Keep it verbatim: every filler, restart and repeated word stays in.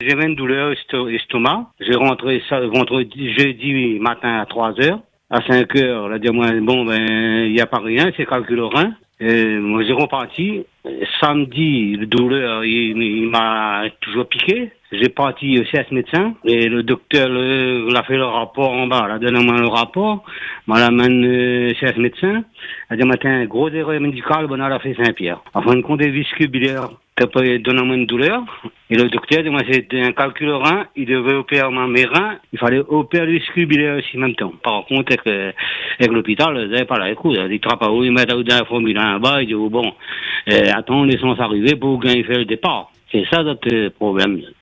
j'avais une douleur esto- estomac. J'ai rentré ça vendredi, jeudi matin à trois heures. À cinq heures, elle a dit, moi, bon, ben, il n'y a pas rien, c'est calcul au rein. Et moi, j'ai reparti. Samedi, le douleur, il, il m'a toujours piqué. J'ai parti chez ce médecin. Et le docteur, le, il a fait le rapport en bas. Il a donné moi le rapport. Moi, l'amène euh, chez ce médecin. Elle a dit, matin, gros erreur médicale, bon, elle a fait Saint-Pierre. Enfin, une compte des vésiculaires. Qui peut donner moi une douleur. Et le docteur dit, moi, c'était un calcul au rein. Il devait opérer mes reins. Il fallait opérer le vésiculaire aussi en même temps. Par contre, avec, euh, avec l'hôpital, ils n'avaient pas la écoute. Ils disent, pas où ils mettent dans la formule en bas. Ils disent, bon, euh, attends, laissons s'arriver pour gagner le départ. C'est ça notre problème.